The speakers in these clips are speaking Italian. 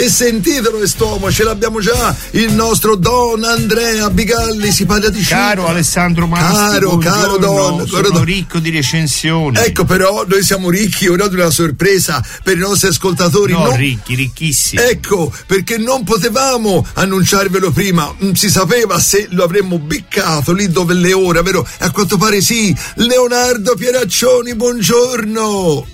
E sentitelo quest'uomo, ce l'abbiamo già, il nostro Don Andrea Bigalli, si parla di cinema. Caro Alessandro Masti, caro Don, sono ricco di recensioni. Ecco, però noi siamo ricchi, ora di una sorpresa per i nostri ascoltatori. No, ricchi, ricchissimi. Ecco, perché non potevamo annunciarvelo prima, non si sapeva se lo avremmo beccato lì dove le ore, vero? A quanto pare sì. Leonardo Pieraccioni, buongiorno.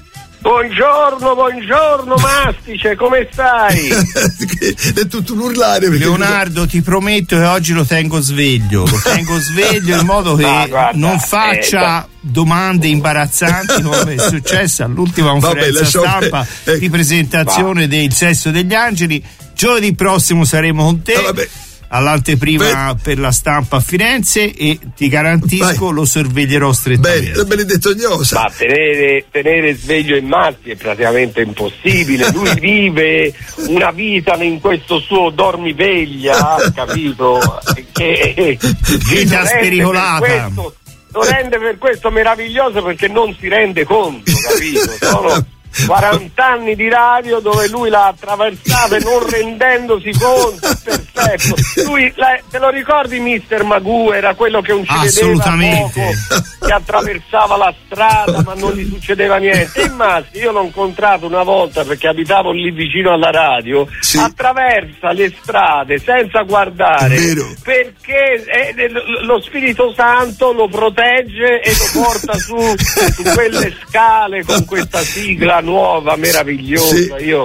Buongiorno Mastice, come stai? È tutto un urlare. Leonardo, ti prometto che oggi lo tengo sveglio in modo che non faccia domande imbarazzanti come è successo all'ultima conferenza stampa di presentazione del Sesso degli Angeli. Giovedì prossimo saremo con te. All'anteprima per la stampa a Firenze e ti garantisco lo sorveglierò strettamente. Benedetto Gnosa. Ma tenere sveglio in Masti è praticamente impossibile. Lui vive una vita in questo suo dormiveglia, capito? Che vita spericolata. Lo rende per questo meraviglioso perché non si rende conto, capito? Sono 40 anni di radio dove lui l'ha attraversata non rendendosi conto. Perfetto. Lui, te lo ricordi Mister Magoo? Era quello che non ci vedeva poco, che attraversava la strada ma non gli succedeva niente. E Masti, io l'ho incontrato una volta perché abitavo lì vicino alla radio. Sì. Attraversa le strade senza guardare perché lo Spirito Santo lo protegge e lo porta su quelle scale con questa sigla nuova meravigliosa. Sì. Io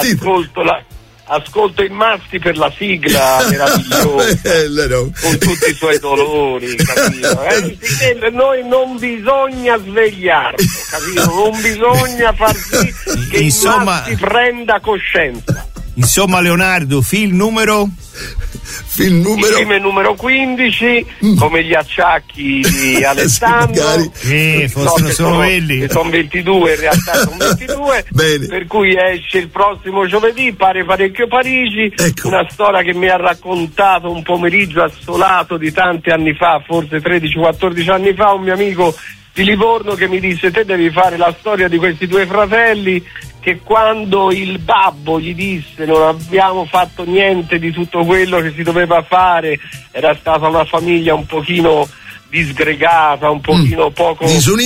ascolto i Masti per la sigla meravigliosa con tutti i suoi dolori, capito? Noi non bisogna svegliarlo, capito? Non bisogna far sì che il Masti prenda coscienza. Insomma, Leonardo, film numero 15, come gli acciacchi di Alessandro. Fossero solo quelli. Che sono 22, in realtà sono 22. Per cui esce il prossimo giovedì, pare parecchio Parigi. Ecco. Una storia che mi ha raccontato un pomeriggio assolato di tanti anni fa, forse 13-14 anni fa, un mio amico di Livorno che mi disse: te devi fare la storia di questi due fratelli che quando il babbo gli disse non abbiamo fatto niente di tutto quello che si doveva fare, era stata una famiglia un pochino disgregata, un pochino poco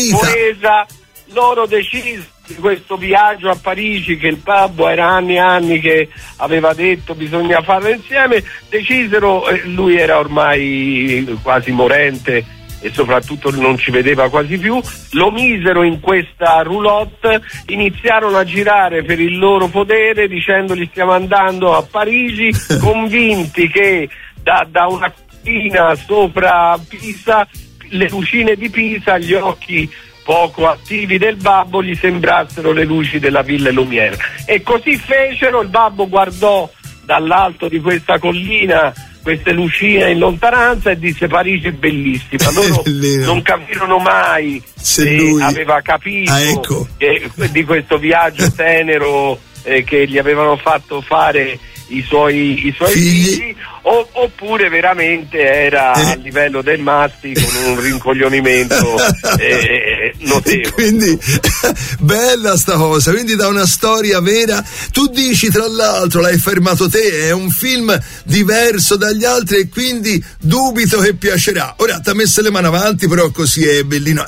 coesa, loro decisero di questo viaggio a Parigi, che il babbo era anni e anni che aveva detto bisogna farlo insieme, decisero, lui era ormai quasi morente e soprattutto non ci vedeva quasi più, lo misero in questa roulotte, iniziarono a girare per il loro podere dicendogli stiamo andando a Parigi, convinti che da una collina sopra Pisa, le lucine di Pisa, gli occhi poco attivi del babbo gli sembrassero le luci della Ville Lumière. E così fecero, il babbo guardò dall'alto di questa collina queste lucine in lontananza e disse Parigi è bellissima. Loro non capirono mai se lui aveva capito di questo viaggio tenero che gli avevano fatto fare i suoi figli oppure veramente era a livello del Masti con un rincoglionimento notevole. Quindi bella sta cosa, quindi da una storia vera. Tu dici tra l'altro, l'hai fermato te, è un film diverso dagli altri e quindi dubito che piacerà. Ora ti ha messo le mani avanti, però così è bellino.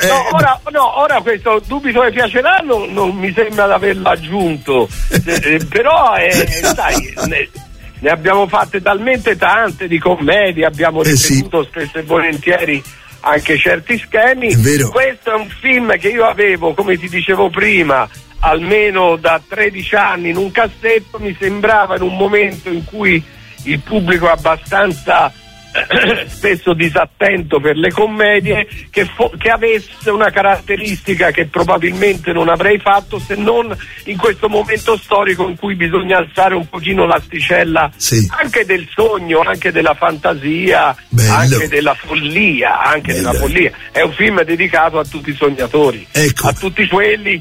Ora questo dubito che piacerà non mi sembra di averlo aggiunto, però sai, ne abbiamo fatte talmente tante di commedie, abbiamo ripetuto spesso e volentieri anche certi schemi. Questo è un film che io avevo, come ti dicevo prima, almeno da 13 anni in un cassetto. Mi sembrava in un momento in cui il pubblico è abbastanza spesso disattento per le commedie, che avesse una caratteristica che probabilmente non avrei fatto se non in questo momento storico in cui bisogna alzare un pochino l'asticella anche del sogno, anche della fantasia, anche della follia, della follia. È un film dedicato a tutti i sognatori, a tutti quelli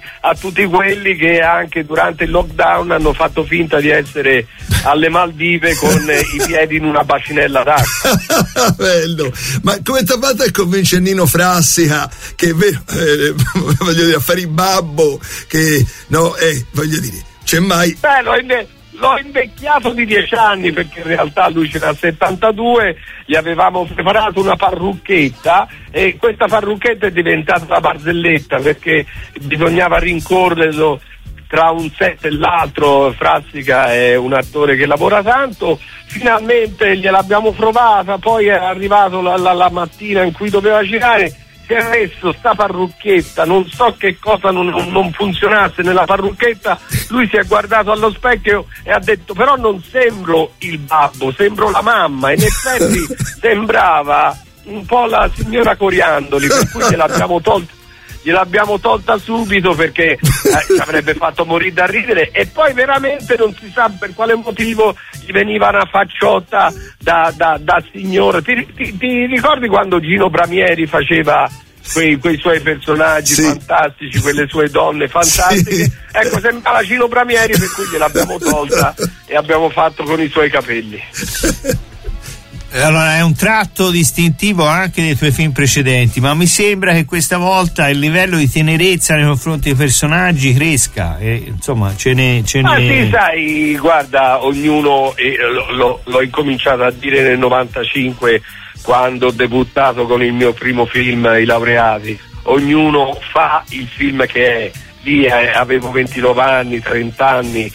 che anche durante il lockdown hanno fatto finta di essere alle Maldive con i piedi in una bacinella d'acqua. Bello. Ma come ti ha fatto a convincere Nino Frassica che è vero, voglio dire, a fare il babbo, che no, voglio dire, c'è mai l'ho invecchiato di 10 anni, perché in realtà lui ce n'ha 72, gli avevamo preparato una parrucchetta e questa parrucchetta è diventata una barzelletta, perché bisognava rincorrerlo tra un set e l'altro. Frassica è un attore che lavora tanto, finalmente gliel'abbiamo provata, poi è arrivato la mattina in cui doveva girare, si è messo sta parrucchetta, non so che cosa non funzionasse nella parrucchetta, lui si è guardato allo specchio e ha detto: però non sembro il babbo, sembro la mamma. In effetti sembrava un po' la signora Coriandoli, per cui gliel'abbiamo tolta subito, perché ci avrebbe fatto morire da ridere, e poi veramente non si sa per quale motivo gli veniva una facciotta da signora. Ti ricordi quando Gino Bramieri faceva quei suoi personaggi fantastici, quelle sue donne fantastiche? Sì. Ecco, sembrava Gino Bramieri, per cui gliel'abbiamo tolta e abbiamo fatto con i suoi capelli. Allora, è un tratto distintivo anche dei tuoi film precedenti, ma mi sembra che questa volta il livello di tenerezza nei confronti dei personaggi cresca, e insomma ce ne... Ma sì, sai, guarda, ognuno, l'ho incominciato a dire nel 95, quando ho debuttato con il mio primo film, I Laureati, ognuno fa il film che è. Lì avevo 29 anni, 30 anni,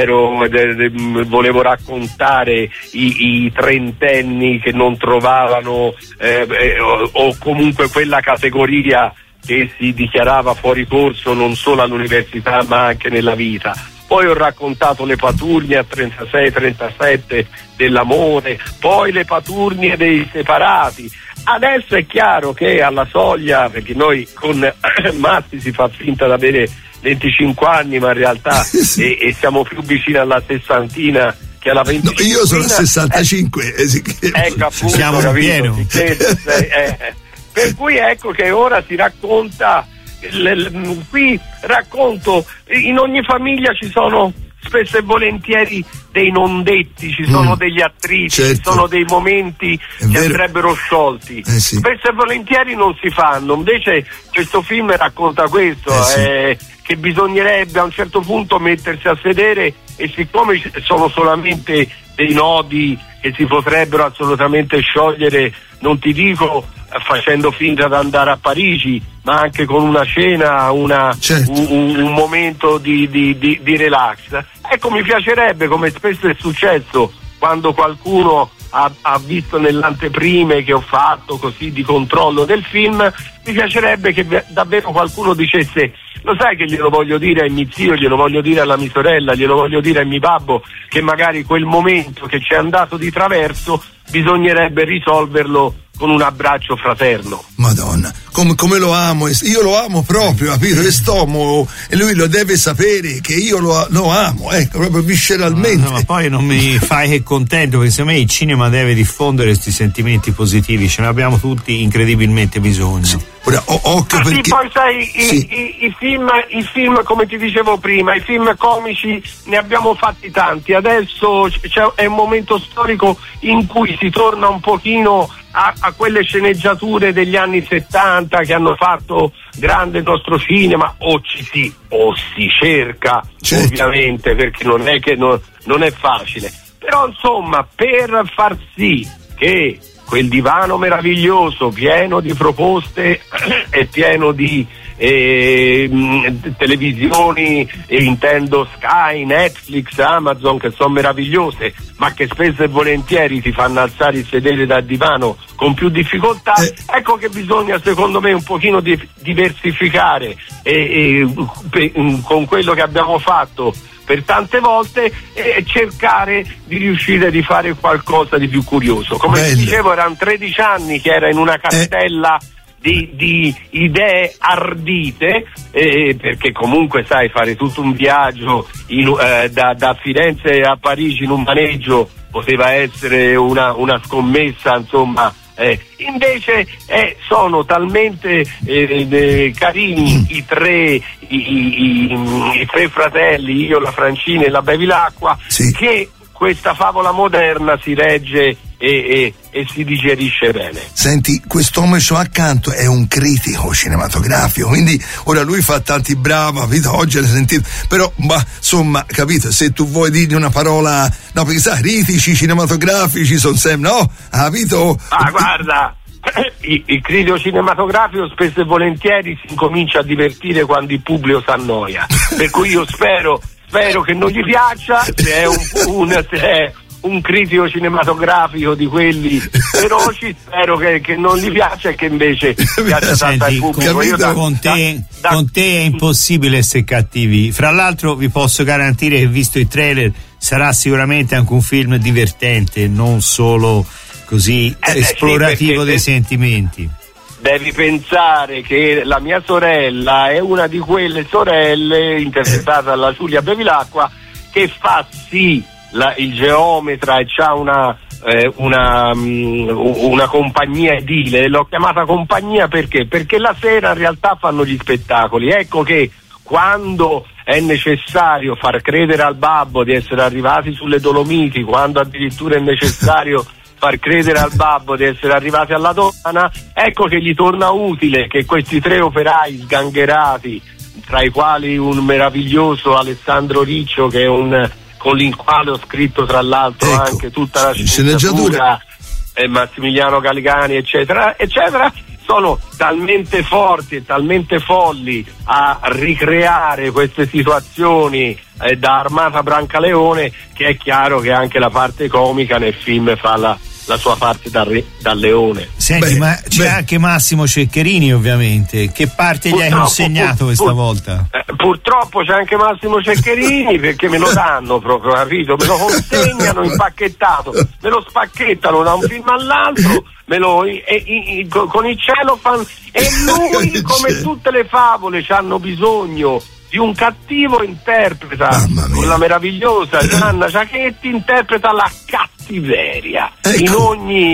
volevo raccontare i trentenni che non trovavano o comunque quella categoria che si dichiarava fuori corso non solo all'università ma anche nella vita. Poi ho raccontato le paturnie a 36-37 dell'amore, poi le paturnie dei separati. Adesso è chiaro che alla soglia, perché noi con Matti si fa finta di avere 25 anni, ma in realtà e siamo più vicini alla sessantina che alla 25. No, io sono a 65. Ecco, appunto, siamo capito? Per cui ecco che ora si racconta, qui racconto, in ogni famiglia ci sono spesso e volentieri dei non detti, ci sono degli attriti, certo, ci sono dei momenti che andrebbero sciolti, sì. Spesso e volentieri non si fanno, invece questo film racconta questo, che bisognerebbe a un certo punto mettersi a sedere, e siccome sono solamente dei nodi che si potrebbero assolutamente sciogliere, non ti dico facendo finta di andare a Parigi, ma anche con una cena, certo, un momento di relax. Ecco, mi piacerebbe, come spesso è successo quando qualcuno ha visto nell'anteprime che ho fatto così di controllo del film, mi piacerebbe che davvero qualcuno dicesse: lo sai che glielo voglio dire a mio zio, glielo voglio dire alla mia sorella, glielo voglio dire a mio babbo, che magari quel momento che ci è andato di traverso bisognerebbe risolverlo con un abbraccio fraterno. Madonna, come lo amo, io lo amo proprio, capito? E lui lo deve sapere che io lo amo, ecco, proprio visceralmente. No, ma poi non mi fai che contento, perché secondo me il cinema deve diffondere questi sentimenti positivi, ce ne abbiamo tutti incredibilmente bisogno. Sì. Ora, occhio perché... Sì, poi sai, i film, come ti dicevo prima, i film comici ne abbiamo fatti tanti, adesso è un momento storico in cui si torna un pochino a quelle sceneggiature degli anni 70 che hanno fatto grande il nostro cinema, o si cerca, certo, ovviamente, perché non è che non è facile, però insomma, per far sì che quel divano meraviglioso pieno di proposte e pieno di televisioni, intendo Sky, Netflix, Amazon, che sono meravigliose, ma che spesso e volentieri ti fanno alzare il sedere dal divano con più difficoltà, ecco che bisogna, secondo me, un pochino diversificare con quello che abbiamo fatto per tante volte, e cercare di riuscire di fare qualcosa di più curioso. Come ti dicevo, erano 13 anni che era in una castello di idee ardite, perché comunque sai, fare tutto un viaggio da Firenze a Parigi in un maneggio poteva essere una scommessa, insomma. Invece sono talmente carini i tre fratelli, io, la Francina e la Bevilacqua, sì, che questa favola moderna si regge e si digerisce bene. Senti, quest'uomo che ho accanto è un critico cinematografico, quindi ora lui fa tanti bravo, capito? Oggi l'hai sentito, però insomma, capito, se tu vuoi dirgli una parola, no, perché sai, critici cinematografici sono sempre, no? Capito? Guarda, il critico cinematografico spesso e volentieri si incomincia a divertire quando il pubblico si annoia, per cui io spero che non gli piaccia, se è un critico cinematografico di quelli feroci, spero che non gli piaccia e che invece piaccia tanto al pubblico. Con te è impossibile essere cattivi. Fra l'altro vi posso garantire che, visto il trailer, sarà sicuramente anche un film divertente, non solo così esplorativo dei sentimenti. Devi pensare che la mia sorella è una di quelle sorelle, interpretata dalla Giulia Bevilacqua, che fa sì il geometra e c'ha una compagnia edile. L'ho chiamata compagnia perché la sera in realtà fanno gli spettacoli. Ecco che quando è necessario far credere al babbo di essere arrivati sulle Dolomiti, quando addirittura è necessario far credere al babbo di essere arrivati alla donna, ecco che gli torna utile che questi 3 operai sgangherati, tra i quali un meraviglioso Alessandro Riccio, che è con il quale ho scritto tra l'altro anche tutta la sceneggiatura, e Massimiliano Galigani, eccetera eccetera, sono talmente forti e talmente folli a ricreare queste situazioni da Armata Brancaleone, che è chiaro che anche la parte comica nel film fa la sua parte da leone. Senti, ma c'è anche Massimo Ceccherini, ovviamente. Che parte gli hai consegnato questa volta? Purtroppo c'è anche Massimo Ceccherini, perché me lo danno proprio, capito? Me lo consegnano impacchettato, me lo spacchettano da un film all'altro, con il cellophane, e lui, come tutte le favole, c'hanno bisogno di un cattivo interpreta, con la meravigliosa Gianna Giachetti, interpreta la cattiveria, ecco.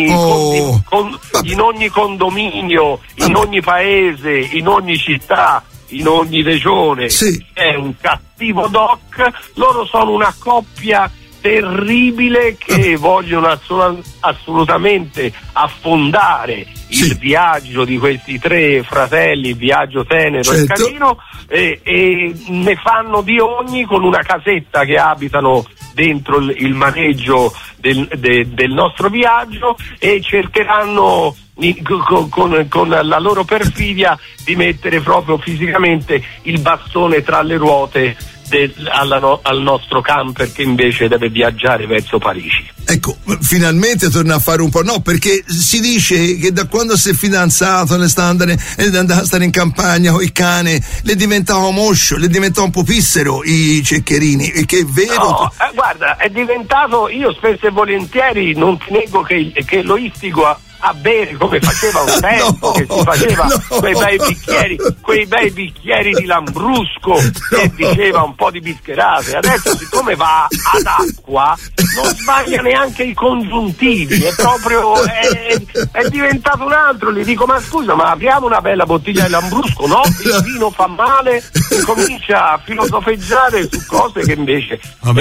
in ogni condominio, in ogni paese, in ogni città, in ogni regione, sì. È un cattivo doc. Loro sono una coppia terribile che vogliono assolutamente affondare il viaggio di questi 3 fratelli, il viaggio tenero, certo. E carino, e ne fanno di ogni, con una casetta che abitano dentro il maneggio del nostro viaggio, e cercheranno con la loro perfidia di mettere proprio fisicamente il bastone tra le ruote al nostro camper, che invece deve viaggiare verso Parigi. Ecco, finalmente torna a fare un po', no, perché si dice che da quando si è fidanzato è andato a stare in campagna con il cane, le diventava moscio, le diventava un po' pissero i Ceccherini, e che è vero. No, guarda, è diventato, io spesso e volentieri non ti nego che lo istigo a bere come faceva un tempo, che si faceva quei bei bicchieri di Lambrusco, che diceva un po' di bischerate. Adesso, siccome va ad acqua, non sbaglia neanche i congiuntivi, è proprio è diventato un altro. Gli dico: ma scusa, ma apriamo una bella bottiglia di Lambrusco? No, il vino fa male, e comincia a filosofeggiare su cose che invece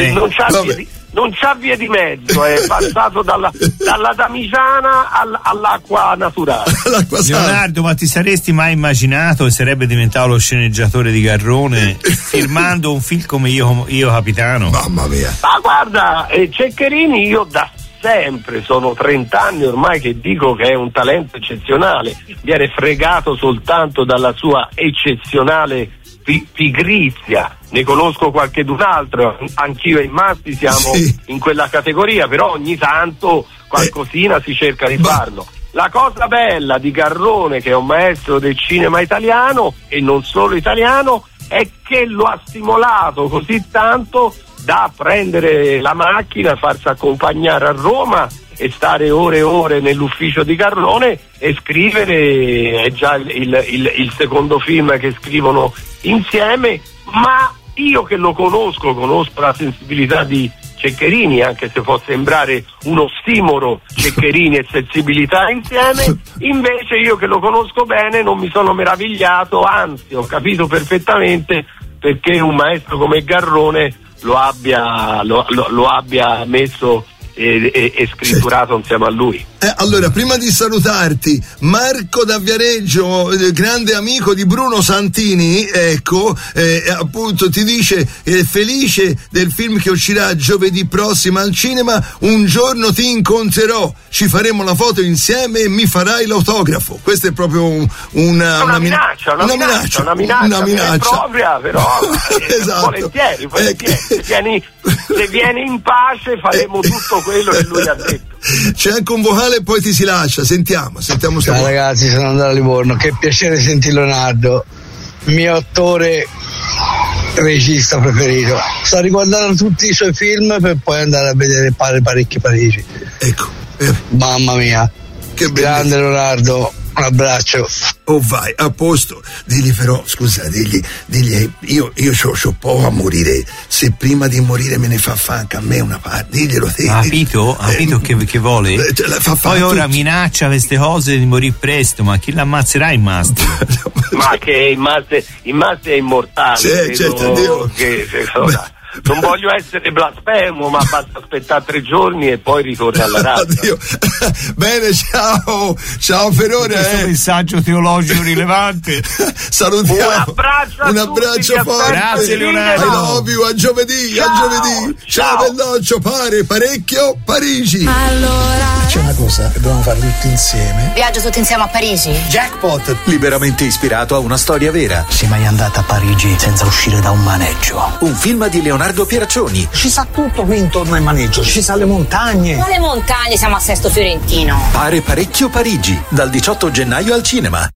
non c'ha via di mezzo, è passato dalla damigiana all'acqua naturale. Leonardo, ma ti saresti mai immaginato che sarebbe diventato lo sceneggiatore di Garrone firmando un film come Io Capitano? Mamma mia. Ma guarda, Ceccherini, io da sempre, sono 30 anni ormai che dico che è un talento eccezionale, viene fregato soltanto dalla sua eccezionale pigrizia. Ne conosco qualchedun altro, anch'io e Masti siamo in quella categoria, però ogni tanto qualcosina si cerca di farlo. La cosa bella di Garrone, che è un maestro del cinema italiano e non solo italiano, è che lo ha stimolato così tanto da prendere la macchina, farsi accompagnare a Roma e stare ore e ore nell'ufficio di Garrone e scrivere. È già il secondo film che scrivono insieme, ma io che lo conosco la sensibilità di Ceccherini, anche se può sembrare uno ossimoro Ceccherini e sensibilità insieme, invece io che lo conosco bene non mi sono meravigliato, anzi ho capito perfettamente perché un maestro come Garrone lo abbia messo e scritturato insieme a lui. Allora, prima di salutarti, Marco da Viareggio, grande amico di Bruno Santini, ecco, appunto ti dice felice del film che uscirà giovedì prossimo al cinema, un giorno ti incontrerò, ci faremo la foto insieme e mi farai l'autografo. Questa è proprio una minaccia propria, però esatto. volentieri. Se vieni in pace faremo tutto quello che lui ha detto. C'è anche un vocale e poi ti si lascia. Sentiamo Ciao ragazzi, sono andato a Livorno, che piacere sentire Leonardo, mio attore regista preferito. Sto riguardando tutti i suoi film per poi andare a vedere Pare parecchio Parigi. Ecco, mamma mia, che grande Leonardo, un abbraccio. Oh vai, a posto. Digli però, scusa, digli io c'ho poco a morire. Se prima di morire me ne fa anche a me una parte, diglielo te. Ha capito che vuole? Poi ora minaccia queste cose di morire presto, ma chi l'ammazzerà in master? Ma che il master è immortale. Sì, certo, Dio. Non voglio essere blasfemo, ma basta aspettare 3 giorni e poi ritorna alla radio. Bene, ciao Ferone. Questo messaggio teologico rilevante. Salutiamo. Un abbraccio forte. Grazie Leonardo. I love you, a giovedì. Ciao Belloccio, Pare parecchio Parigi. Allora c'è una cosa che dobbiamo fare tutti insieme. Viaggio tutti insieme a Parigi. Jackpot, liberamente ispirato a una storia vera. Sei mai andata a Parigi senza uscire da un maneggio? Un film di Leonardo Pieraccioni. Ci sa tutto qui intorno al maneggio, ci sa le montagne. Quale montagne? Siamo a Sesto Fiorentino. Pare parecchio Parigi, dal 18 gennaio al cinema.